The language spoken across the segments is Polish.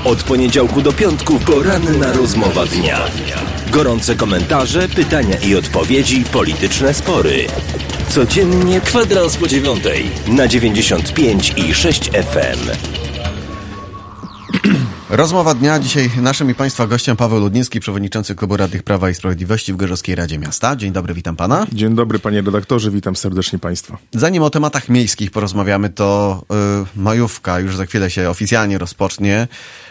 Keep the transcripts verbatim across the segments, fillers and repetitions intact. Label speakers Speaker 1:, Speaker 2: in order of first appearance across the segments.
Speaker 1: Od poniedziałku do piątku poranna rozmowa dnia. Gorące komentarze, pytania i odpowiedzi, polityczne spory. Codziennie kwadrans po dziewiątej na dziewięćdziesiąt pięć i sześć F M.
Speaker 2: Rozmowa dnia. Dzisiaj naszym i Państwa gościem Paweł Ludnicki, przewodniczący Klubu Radnych Prawa i Sprawiedliwości w Gorzowskiej Radzie Miasta. Dzień dobry, witam Pana.
Speaker 3: Dzień dobry, Panie redaktorze, witam serdecznie Państwa.
Speaker 2: Zanim o tematach miejskich porozmawiamy, to y, majówka już za chwilę się oficjalnie rozpocznie.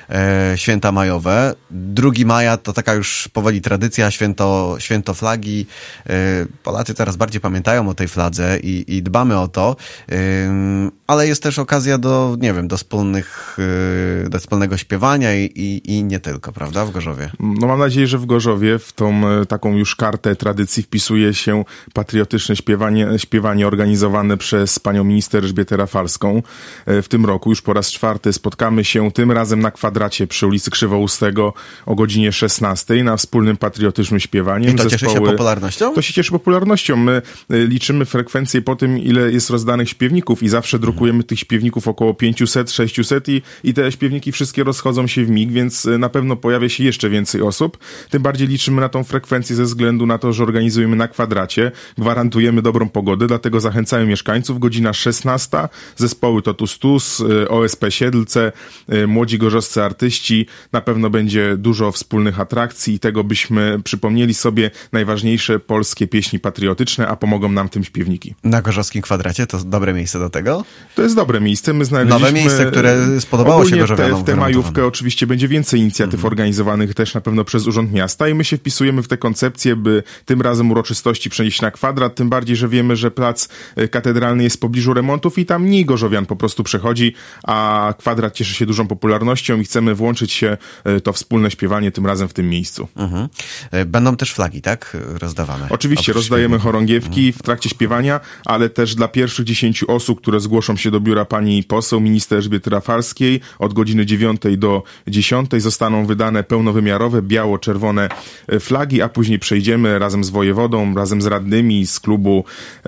Speaker 2: E, święta majowe. drugiego maja to taka już powoli tradycja, święto, święto flagi. E, Polacy teraz bardziej pamiętają o tej fladze i, i dbamy o to, e, ale jest też okazja do, nie wiem, do wspólnych, e, do wspólnego śpiewania i, i, i nie tylko, prawda, w Gorzowie?
Speaker 3: No mam nadzieję, że w Gorzowie w tą taką już kartę tradycji wpisuje się patriotyczne śpiewanie, śpiewanie organizowane przez panią minister Elżbietę Rafalską. E, w tym roku już po raz czwarty spotkamy się tym razem na kwadracie przy ulicy Krzywoustego o godzinie szesnastej na wspólnym patriotycznym śpiewaniem.
Speaker 2: I to
Speaker 3: Zespoły...
Speaker 2: cieszy się popularnością?
Speaker 3: To się cieszy popularnością. My liczymy frekwencję po tym, ile jest rozdanych śpiewników i zawsze drukujemy tych śpiewników około pięćset, sześćset i, i te śpiewniki wszystkie rozchodzą się w mig, więc na pewno pojawia się jeszcze więcej osób. Tym bardziej liczymy na tą frekwencję ze względu na to, że organizujemy na kwadracie, gwarantujemy dobrą pogodę, dlatego zachęcamy mieszkańców. Godzina szesnasta, zespoły Totus Tus, O S P Siedlce, Młodzi Gorzowscy Artyści. Na pewno będzie dużo wspólnych atrakcji i tego byśmy przypomnieli sobie najważniejsze polskie pieśni patriotyczne, a pomogą nam tym śpiewniki.
Speaker 2: Na Gorzowskim Kwadracie to dobre miejsce do tego?
Speaker 3: To jest dobre miejsce. My znaleźliśmy...
Speaker 2: Nowe miejsce, które spodobało się Gorzowianom.
Speaker 3: W tę majówkę oczywiście będzie więcej inicjatyw mm. organizowanych też na pewno przez Urząd Miasta i my się wpisujemy w tę koncepcję, by tym razem uroczystości przenieść na kwadrat, tym bardziej, że wiemy, że plac katedralny jest w pobliżu remontów i tam mniej gorzowian po prostu przechodzi, a kwadrat cieszy się dużą popularnością i chcemy włączyć się to wspólne śpiewanie tym razem w tym miejscu.
Speaker 2: Mhm. Będą też flagi, tak? Rozdawane.
Speaker 3: Oczywiście, rozdajemy chorągiewki w trakcie śpiewania, ale też dla pierwszych dziesięciu osób, które zgłoszą się do biura pani poseł, minister Elżbiety Rafalskiej, od godziny dziewiątej do dziesiątej zostaną wydane pełnowymiarowe, biało-czerwone flagi, a później przejdziemy razem z wojewodą, razem z radnymi z klubu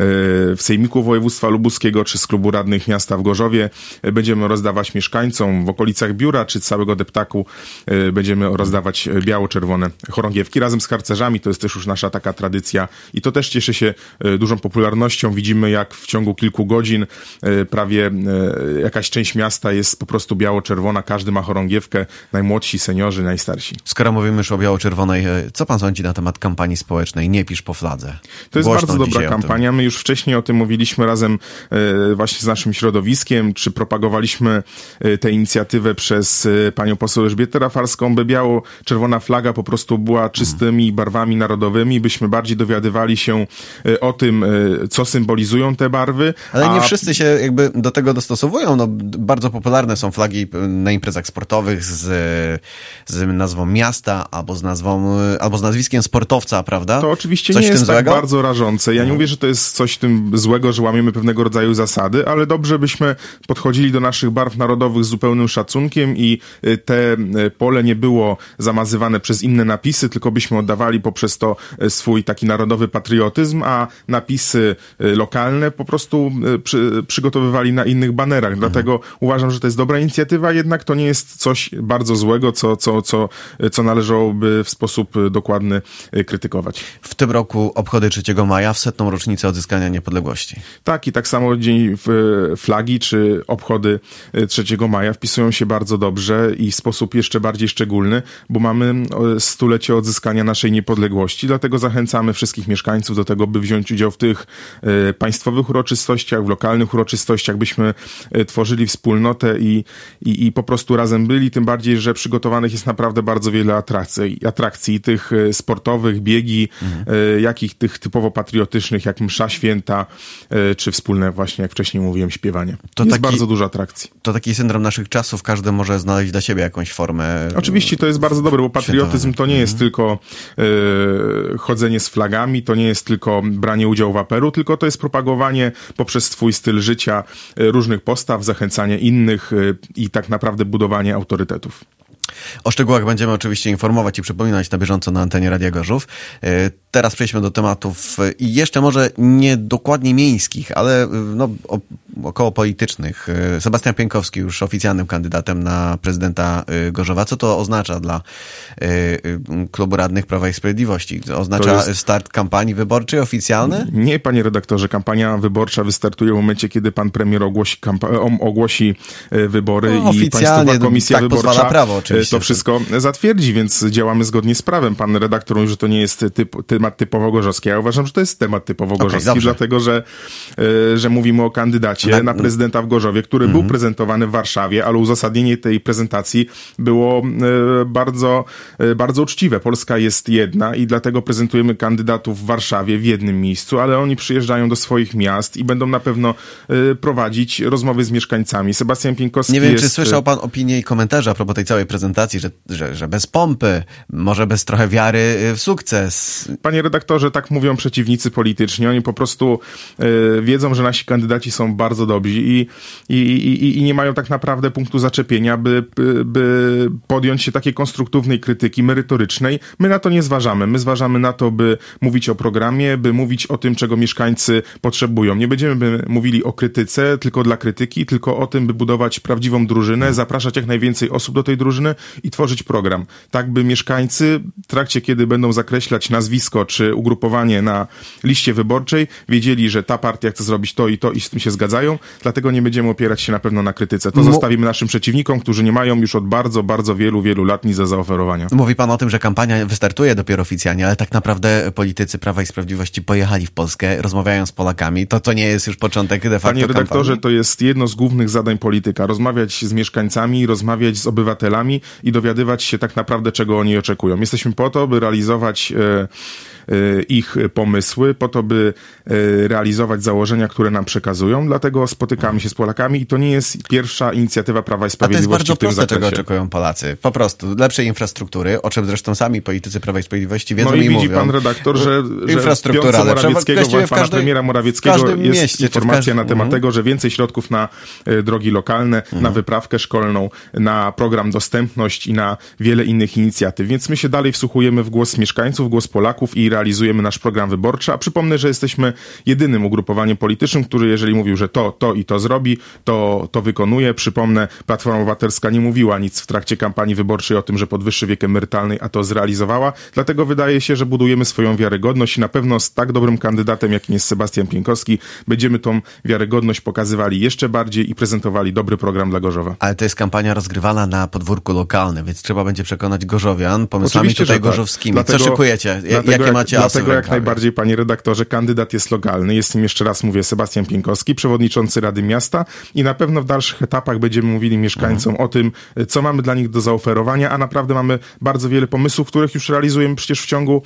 Speaker 3: w Sejmiku Województwa Lubuskiego, czy z klubu radnych miasta w Gorzowie. Będziemy rozdawać mieszkańcom w okolicach biura, czy całego deptaku będziemy rozdawać biało-czerwone chorągiewki razem z harcerzami. To jest też już nasza taka tradycja i to też cieszy się dużą popularnością. Widzimy, jak w ciągu kilku godzin prawie jakaś część miasta jest po prostu biało-czerwona. Każdy ma chorągiewkę, najmłodsi, seniorzy, najstarsi.
Speaker 2: Skoro mówimy już o biało-czerwonej, co pan sądzi na temat kampanii społecznej Nie pisz po fladze?
Speaker 3: To jest
Speaker 2: Głośno
Speaker 3: bardzo dobra kampania. My już wcześniej o tym mówiliśmy razem właśnie z naszym środowiskiem, czy propagowaliśmy tę inicjatywę przez panią poseł Elżbietę Rafalską, by biało-czerwona flaga po prostu była czystymi barwami narodowymi, byśmy bardziej dowiadywali się o tym, co symbolizują te barwy.
Speaker 2: Ale
Speaker 3: a...
Speaker 2: nie wszyscy się jakby do tego dostosowują. No, bardzo popularne są flagi na imprezach sportowych z, z nazwą miasta albo z nazwą, albo z nazwiskiem sportowca, prawda?
Speaker 3: To oczywiście
Speaker 2: coś
Speaker 3: nie jest tak
Speaker 2: złego?
Speaker 3: bardzo rażące. Ja nie mówię, że to jest coś w tym złego, że łamiemy pewnego rodzaju zasady, ale dobrze byśmy podchodzili do naszych barw narodowych z zupełnym szacunkiem i te pole nie było zamazywane przez inne napisy, tylko byśmy oddawali poprzez to swój taki narodowy patriotyzm, a napisy lokalne po prostu przy, przygotowywali na innych banerach. Mhm. Dlatego uważam, że to jest dobra inicjatywa, jednak to nie jest coś bardzo złego, co, co, co, co należałoby w sposób dokładny krytykować.
Speaker 2: W tym roku obchody trzeciego maja w setną rocznicę odzyskania niepodległości.
Speaker 3: Tak, i tak samo Dzień Flagi czy obchody trzeciego maja wpisują się bardzo dobrze i w sposób jeszcze bardziej szczególny, bo mamy stulecie odzyskania naszej niepodległości, dlatego zachęcamy wszystkich mieszkańców do tego, by wziąć udział w tych e, państwowych uroczystościach, w lokalnych uroczystościach, byśmy e, tworzyli wspólnotę i, i, i po prostu razem byli, tym bardziej, że przygotowanych jest naprawdę bardzo wiele atrakcji, atrakcji tych e, sportowych, biegi, mhm. e, jak i tych typowo patriotycznych, jak msza święta, e, czy wspólne właśnie, jak wcześniej mówiłem, śpiewanie. To jest taki, bardzo dużo atrakcji.
Speaker 2: To taki syndrom naszych czasów, każdy może znaleźć dla siebie jakąś formę.
Speaker 3: Oczywiście to jest bardzo dobre, bo patriotyzm to nie jest mhm. tylko e, chodzenie z flagami, to nie jest tylko branie udziału w aperu, tylko to jest propagowanie poprzez swój styl życia e, różnych postaw, zachęcanie innych e, i tak naprawdę budowanie autorytetów.
Speaker 2: O szczegółach będziemy oczywiście informować i przypominać na bieżąco na antenie Radia Gorzów. Teraz przejdźmy do tematów i jeszcze może nie dokładnie miejskich, ale no, o, około politycznych. Sebastian Pienkowski już oficjalnym kandydatem na prezydenta Gorzowa. Co to oznacza dla klubu radnych Prawa i Sprawiedliwości? Oznacza jest... start kampanii wyborczej oficjalny?
Speaker 3: Nie, panie redaktorze. Kampania wyborcza wystartuje w momencie, kiedy pan premier ogłosi, kampa- ogłosi wybory
Speaker 2: no,
Speaker 3: i Państwowa Komisja
Speaker 2: tak
Speaker 3: Wyborcza
Speaker 2: prawo,
Speaker 3: to wszystko zatwierdzi, więc działamy zgodnie z prawem. Pan redaktor mówi, że to nie jest typ, temat typowo gorzowski. Ja uważam, że to jest temat typowo gorzowski, okay, dlatego, że, że mówimy o kandydacie na, na prezydenta w Gorzowie, który mm-hmm. był prezentowany w Warszawie, ale uzasadnienie tej prezentacji było bardzo, bardzo uczciwe. Polska jest jedna i dlatego prezentujemy kandydatów w Warszawie w jednym miejscu, ale oni przyjeżdżają do swoich miast i będą na pewno prowadzić rozmowy z mieszkańcami. Sebastian Pienkowski
Speaker 2: Nie wiem,
Speaker 3: jest...
Speaker 2: czy słyszał pan opinię i komentarze a propos tej całej prezentacji, że, że, że bez pompy, może bez trochę wiary w sukces.
Speaker 3: Panie redaktorze, tak mówią przeciwnicy polityczni. Oni po prostu y, wiedzą, że nasi kandydaci są bardzo dobrzy i, i, i, i nie mają tak naprawdę punktu zaczepienia, by, by, by podjąć się takiej konstruktywnej krytyki merytorycznej. My na to nie zważamy. My zważamy na to, by mówić o programie, by mówić o tym, czego mieszkańcy potrzebują. Nie będziemy by mówili o krytyce, tylko dla krytyki, tylko o tym, by budować prawdziwą drużynę, zapraszać jak najwięcej osób do tej drużyny i tworzyć program. Tak, by mieszkańcy w trakcie, kiedy będą zakreślać nazwisko czy ugrupowanie na liście wyborczej, wiedzieli, że ta partia chce zrobić to i to i z tym się zgadzają, dlatego nie będziemy opierać się na pewno na krytyce. To M- zostawimy naszym przeciwnikom, którzy nie mają już od bardzo, bardzo wielu, wielu lat nic do zaoferowania.
Speaker 2: Mówi pan o tym, że kampania wystartuje dopiero oficjalnie, ale tak naprawdę politycy Prawa i Sprawiedliwości pojechali w Polskę, rozmawiają z Polakami. To to nie jest już początek de facto
Speaker 3: Panie redaktorze,
Speaker 2: kampanii?
Speaker 3: To jest jedno z głównych zadań polityka. Rozmawiać z mieszkańcami, rozmawiać z obywatelami i dowiadywać się tak naprawdę, czego oni oczekują. Jesteśmy po to, by realizować e, e, ich pomysły, po to, by e, realizować założenia, które nam przekazują. Dlatego spotykamy się z Polakami i to nie jest pierwsza inicjatywa Prawa i Sprawiedliwości w tym zakresie.
Speaker 2: A to jest bardzo proste, czego oczekują Polacy. Po prostu lepszej infrastruktury, o czym zresztą sami politycy Prawa i Sprawiedliwości wiedzą
Speaker 3: no i,
Speaker 2: i
Speaker 3: widzi
Speaker 2: mówią.
Speaker 3: pan redaktor, że, że
Speaker 2: infrastruktura
Speaker 3: w Morawieckiego, w pana
Speaker 2: każdej,
Speaker 3: premiera Morawieckiego jest
Speaker 2: mieście,
Speaker 3: informacja
Speaker 2: każdym,
Speaker 3: na temat
Speaker 2: mm.
Speaker 3: tego, że więcej środków na e, drogi lokalne, mm. na wyprawkę szkolną, na program Dostępność i na wiele innych inicjatyw. Więc my się dalej wsłuchujemy w głos mieszkańców, głos Polaków i realizujemy nasz program wyborczy. A przypomnę, że jesteśmy jedynym ugrupowaniem politycznym, który jeżeli mówił, że to, to i to zrobi, to, to wykonuje. Przypomnę, Platforma Obywatelska nie mówiła nic w trakcie kampanii wyborczej o tym, że podwyższy wiek emerytalny, a to zrealizowała. Dlatego wydaje się, że budujemy swoją wiarygodność i na pewno z tak dobrym kandydatem, jakim jest Sebastian Pienkowski, będziemy tą wiarygodność pokazywali jeszcze bardziej i prezentowali dobry program dla Gorzowa.
Speaker 2: Ale to jest kampania rozgrywana na podwórku lokalnym, więc trzeba będzie przekonać gorzowian pomysłami
Speaker 3: Oczywiście,
Speaker 2: tutaj
Speaker 3: że tak.
Speaker 2: gorzowskimi.
Speaker 3: Dlatego,
Speaker 2: Co szykujecie?
Speaker 3: Dlatego
Speaker 2: Jakie
Speaker 3: jak,
Speaker 2: macie asy
Speaker 3: Dlatego
Speaker 2: w
Speaker 3: jak najbardziej, panie redaktorze, kandydat jest lokalny. Jest nim, jeszcze raz mówię, Sebastian Pienkowski, przewodniczący Rady Miasta i na pewno w dalszych etapach będziemy mówili mieszkańcom mhm. o tym, co mamy dla nich do zaoferowania, a naprawdę mamy bardzo wiele pomysłów, których już realizujemy przecież w ciągu,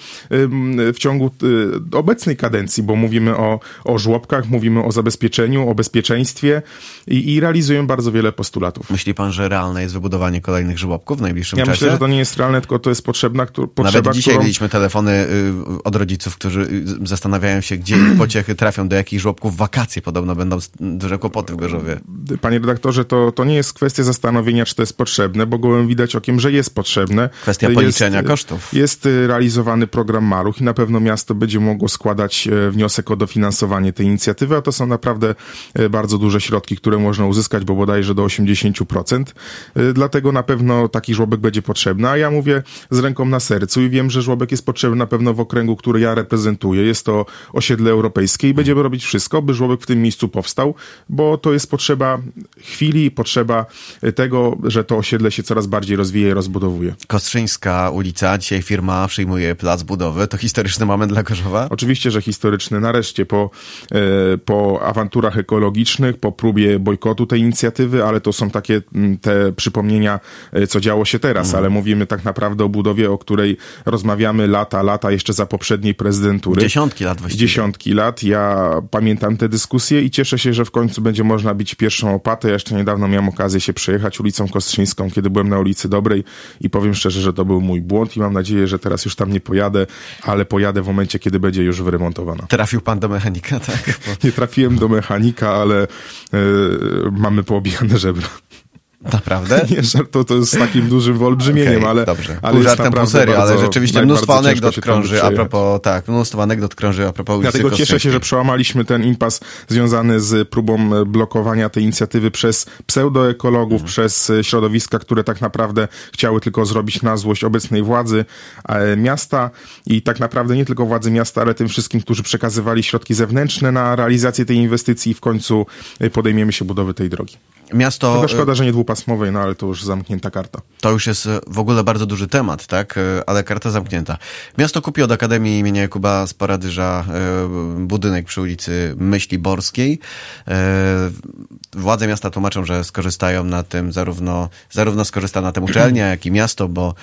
Speaker 3: w ciągu obecnej kadencji, bo mówimy o, o żłobkach, mówimy o zabezpieczeniu, o bezpieczeństwie i, i realizujemy bardzo wiele postulatów.
Speaker 2: Myśli pan, że realne jest wybudowanie kolejnych żłobków w najbliższym
Speaker 3: ja
Speaker 2: czasie?
Speaker 3: Ja myślę, że to nie jest realne, tylko to jest potrzebna, któr, potrzeba,
Speaker 2: Nawet dzisiaj
Speaker 3: którą...
Speaker 2: mieliśmy telefony y, od rodziców, którzy y, zastanawiają się, gdzie ich pociechy trafią, do jakich żłobków. Wakacje podobno będą duże kłopoty w Gorzowie.
Speaker 3: Panie redaktorze, to, to nie jest kwestia zastanowienia, czy to jest potrzebne, bo gołem widać okiem, że jest potrzebne.
Speaker 2: Kwestia policzenia jest, kosztów.
Speaker 3: Jest realizowany program Maluch i na pewno miasto będzie mogło składać wniosek o dofinansowanie tej inicjatywy, a to są naprawdę bardzo duże środki, które można uzyskać, bo bodajże do osiemdziesiąt procent. Dlatego na pewno taki żłobek będzie potrzebny, a ja mówię z ręką na sercu i wiem, że żłobek jest potrzebny na pewno w okręgu, który ja reprezentuję. Jest to osiedle europejskie i będziemy robić wszystko, by żłobek w tym miejscu powstał, bo to jest potrzeba chwili, potrzeba tego, że to osiedle się coraz bardziej rozwija i rozbudowuje.
Speaker 2: Kostrzyńska ulica, dzisiaj firma przyjmuje plac budowy. To historyczny moment dla Gorzowa?
Speaker 3: Oczywiście, że historyczny. Nareszcie po, e, po awanturach ekologicznych, po próbie bojkotu tej inicjatywy, ale to są takie te przypomnienia, co działo się teraz, mm. ale mówimy tak naprawdę o budowie, o której rozmawiamy lata, lata jeszcze za poprzedniej prezydentury.
Speaker 2: Dziesiątki lat właściwie.
Speaker 3: Dziesiątki lat. Ja pamiętam te dyskusje i cieszę się, że w końcu będzie można bić pierwszą opatę. Ja jeszcze niedawno miałem okazję się przejechać ulicą Kostrzyńską, kiedy byłem na ulicy Dobrej i powiem szczerze, że to był mój błąd i mam nadzieję, że teraz już tam nie pojadę, ale pojadę w momencie, kiedy będzie już wyremontowana.
Speaker 2: Trafił pan do mechanika, tak?
Speaker 3: Nie trafiłem do mechanika, ale yy, mamy poobijane żebra.
Speaker 2: Naprawdę?
Speaker 3: Nie, żartu, to jest takim dużym wyolbrzymieniem,
Speaker 2: okay,
Speaker 3: ale,
Speaker 2: dobrze.
Speaker 3: ale
Speaker 2: pół
Speaker 3: jest
Speaker 2: żartem, pół
Speaker 3: naprawdę
Speaker 2: serio,
Speaker 3: bardzo,
Speaker 2: ale rzeczywiście
Speaker 3: tak,
Speaker 2: mnóstwo
Speaker 3: bardzo
Speaker 2: anegdot
Speaker 3: ciężko się tam
Speaker 2: krąży a propos, tak, mnóstwo anegdot krąży a propos ulicy
Speaker 3: Dlatego cieszę się,
Speaker 2: Kostrzewskiej.
Speaker 3: że przełamaliśmy ten impas związany z próbą blokowania tej inicjatywy przez pseudoekologów, hmm. przez środowiska, które tak naprawdę chciały tylko zrobić na złość obecnej władzy miasta i tak naprawdę nie tylko władzy miasta, ale tym wszystkim, którzy przekazywali środki zewnętrzne na realizację tej inwestycji i w końcu podejmiemy się budowy tej drogi.
Speaker 2: Miasto...
Speaker 3: Chyba szkoda, że nie dwupasmowej, no ale to już zamknięta karta.
Speaker 2: To już jest w ogóle bardzo duży temat, tak? Ale karta zamknięta. Miasto kupi od Akademii imienia Jakuba z Paradyża budynek przy ulicy Myśli Borskiej. Władze miasta tłumaczą, że skorzystają na tym zarówno, zarówno skorzysta na tym uczelnia, jak i miasto, bo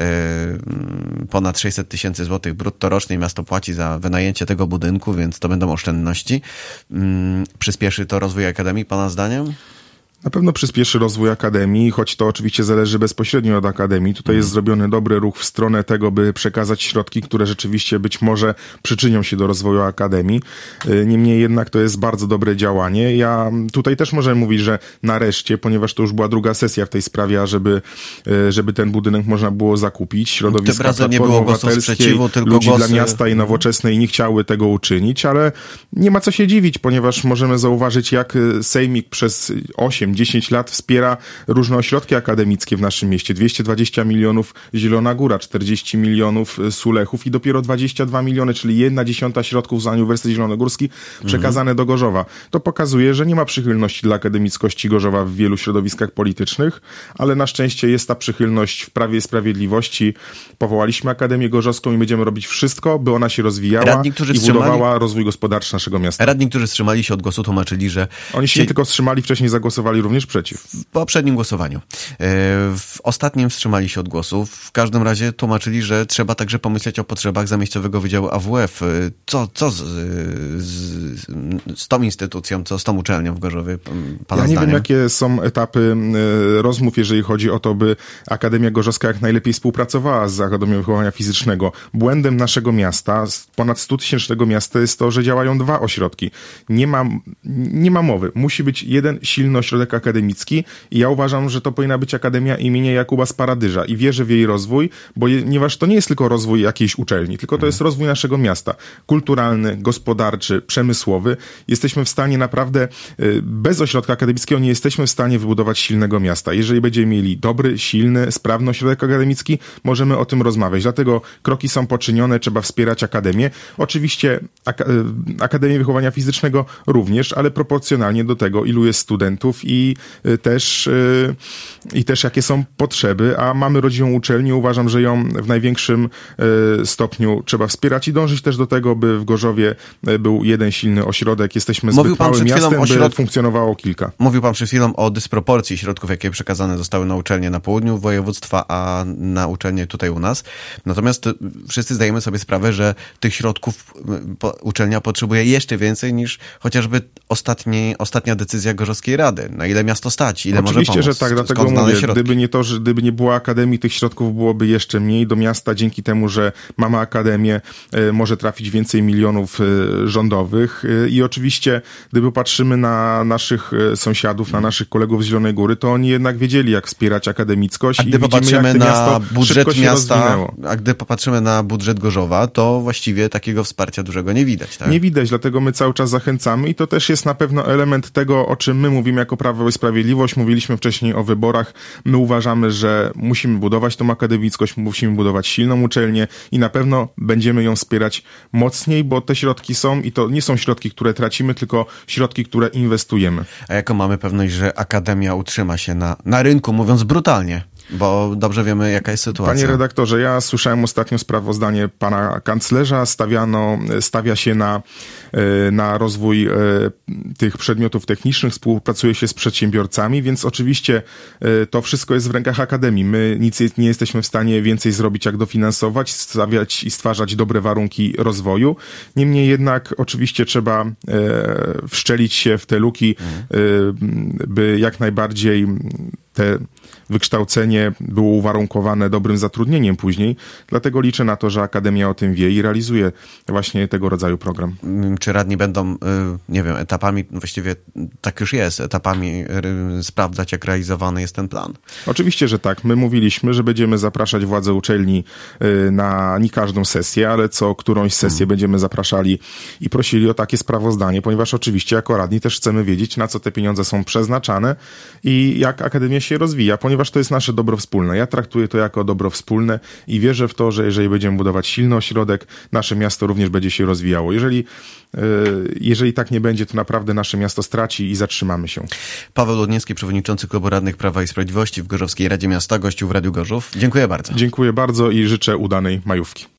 Speaker 2: ponad sześćset tysięcy złotych brutto rocznie miasto płaci za wynajęcie tego budynku, więc to będą oszczędności. Przyspieszy to rozwój Akademii, pana zdaniem?
Speaker 3: Na pewno przyspieszy rozwój Akademii, choć to oczywiście zależy bezpośrednio od Akademii. Tutaj jest zrobiony dobry ruch w stronę tego, by przekazać środki, które rzeczywiście być może przyczynią się do rozwoju Akademii. Niemniej jednak to jest bardzo dobre działanie. Ja tutaj też możemy mówić, że nareszcie, ponieważ to już była druga sesja w tej sprawie, ażeby, żeby ten budynek można było zakupić. Środowiska Platformy Obywatelskiej, ludzi
Speaker 2: głosy...
Speaker 3: dla miasta i Nowoczesnej nie chciały tego uczynić, ale nie ma co się dziwić, ponieważ możemy zauważyć, jak Sejmik przez osiem dziesięć lat wspiera różne ośrodki akademickie w naszym mieście. dwieście dwadzieścia milionów Zielona Góra, czterdzieści milionów Sulechów i dopiero dwadzieścia dwa miliony, czyli jedna dziesiąta środków za Uniwersytet Zielonogórski przekazane mhm. do Gorzowa. To pokazuje, że nie ma przychylności dla akademickości Gorzowa w wielu środowiskach politycznych, ale na szczęście jest ta przychylność w Prawie i Sprawiedliwości. Powołaliśmy Akademię Gorzowską i będziemy robić wszystko, by ona się rozwijała Radni, i budowała wstrzymali... rozwój gospodarczy naszego miasta.
Speaker 2: Radni, którzy wstrzymali się od głosu, tłumaczyli, że...
Speaker 3: Oni się nie tylko wstrzymali, wcześniej zagłosowali również przeciw.
Speaker 2: W poprzednim głosowaniu. W ostatnim wstrzymali się od głosu. W każdym razie tłumaczyli, że trzeba także pomyśleć o potrzebach Zamiejscowego Wydziału A W F. Co, co z, z, z tą instytucją, co z tą uczelnią w Gorzowie, pana
Speaker 3: Ja nie
Speaker 2: zdaniem?
Speaker 3: wiem, jakie są etapy rozmów, jeżeli chodzi o to, by Akademia Gorzowska jak najlepiej współpracowała z Akademią Wychowania Fizycznego. Błędem naszego miasta, ponad stutysięcznego miasta, jest to, że działają dwa ośrodki. Nie ma, nie ma mowy. Musi być jeden silny ośrodek akademicki i ja uważam, że to powinna być Akademia imienia Jakuba z Paradyża i wierzę w jej rozwój, bo je, ponieważ to nie jest tylko rozwój jakiejś uczelni, tylko to jest rozwój naszego miasta. Kulturalny, gospodarczy, przemysłowy. Jesteśmy w stanie naprawdę, bez ośrodka akademickiego nie jesteśmy w stanie wybudować silnego miasta. Jeżeli będziemy mieli dobry, silny, sprawny ośrodek akademicki, możemy o tym rozmawiać. Dlatego kroki są poczynione, trzeba wspierać Akademię. Oczywiście Ak- Akademię Wychowania Fizycznego również, ale proporcjonalnie do tego, ilu jest studentów i też, i też jakie są potrzeby, a mamy rodzinną uczelnię, uważam, że ją w największym stopniu trzeba wspierać i dążyć też do tego, by w Gorzowie był jeden silny ośrodek. Jesteśmy zbyt małym miastem, by środ... funkcjonowało kilka.
Speaker 2: Mówił pan przed chwilą o dysproporcji środków, jakie przekazane zostały na uczelnie na południu województwa, a na uczelnie tutaj u nas. Natomiast wszyscy zdajemy sobie sprawę, że tych środków uczelnia potrzebuje jeszcze więcej niż chociażby ostatni, ostatnia decyzja Gorzowskiej Rady. Na ile miasto stać, ile
Speaker 3: Oczywiście,
Speaker 2: może pomóc.
Speaker 3: że tak, dlatego mówię, gdyby nie to, że gdyby nie było Akademii, tych środków byłoby jeszcze mniej do miasta, dzięki temu, że mamy Akademię, e, może trafić więcej milionów e, rządowych e, i oczywiście, gdyby patrzymy na naszych e, sąsiadów, na naszych kolegów z Zielonej Góry, to oni jednak wiedzieli, jak wspierać akademickość.
Speaker 2: A gdy
Speaker 3: i widzimy,
Speaker 2: popatrzymy
Speaker 3: jak
Speaker 2: na budżet miasta,
Speaker 3: rozwinęło.
Speaker 2: a gdy popatrzymy na budżet Gorzowa, to właściwie takiego wsparcia dużego nie widać. Tak?
Speaker 3: Nie widać, dlatego my cały czas zachęcamy i to też jest na pewno element tego, o czym my mówimy jako Prawo i Sprawiedliwość. Mówiliśmy wcześniej o wyborach. My uważamy, że musimy budować tą akademickość, musimy budować silną uczelnię i na pewno będziemy ją wspierać mocniej, bo te środki są i to nie są środki, które tracimy, tylko środki, które inwestujemy.
Speaker 2: A jaką mamy pewność, że Akademia utrzyma się na, na rynku, mówiąc brutalnie? Bo dobrze wiemy, jaka jest sytuacja.
Speaker 3: Panie redaktorze, ja słyszałem ostatnio sprawozdanie pana kanclerza. Stawiano, stawia się na, na rozwój tych przedmiotów technicznych, współpracuje się z przedsiębiorcami, więc oczywiście to wszystko jest w rękach Akademii. My nic nie jesteśmy w stanie więcej zrobić, jak dofinansować, stawiać i stwarzać dobre warunki rozwoju. Niemniej jednak oczywiście trzeba wszczelić się w te luki, by jak najbardziej te wykształcenie było uwarunkowane dobrym zatrudnieniem później. Dlatego liczę na to, że Akademia o tym wie i realizuje właśnie tego rodzaju program.
Speaker 2: Czy radni będą, nie wiem, etapami, właściwie tak już jest, etapami sprawdzać, jak realizowany jest ten plan?
Speaker 3: Oczywiście, że tak. My mówiliśmy, że będziemy zapraszać władze uczelni na nie każdą sesję, ale co którąś sesję hmm. będziemy zapraszali i prosili o takie sprawozdanie, ponieważ oczywiście jako radni też chcemy wiedzieć, na co te pieniądze są przeznaczane i jak Akademia się rozwija, ponieważ to jest nasze dobro wspólne. Ja traktuję to jako dobro wspólne i wierzę w to, że jeżeli będziemy budować silny ośrodek, nasze miasto również będzie się rozwijało. Jeżeli, jeżeli tak nie będzie, to naprawdę nasze miasto straci i zatrzymamy się.
Speaker 2: Paweł Lodniewski, przewodniczący Klubu Radnych Prawa i Sprawiedliwości w Gorzowskiej Radzie Miasta, gościu w Radiu Gorzów. Dziękuję bardzo.
Speaker 3: Dziękuję bardzo i życzę udanej majówki.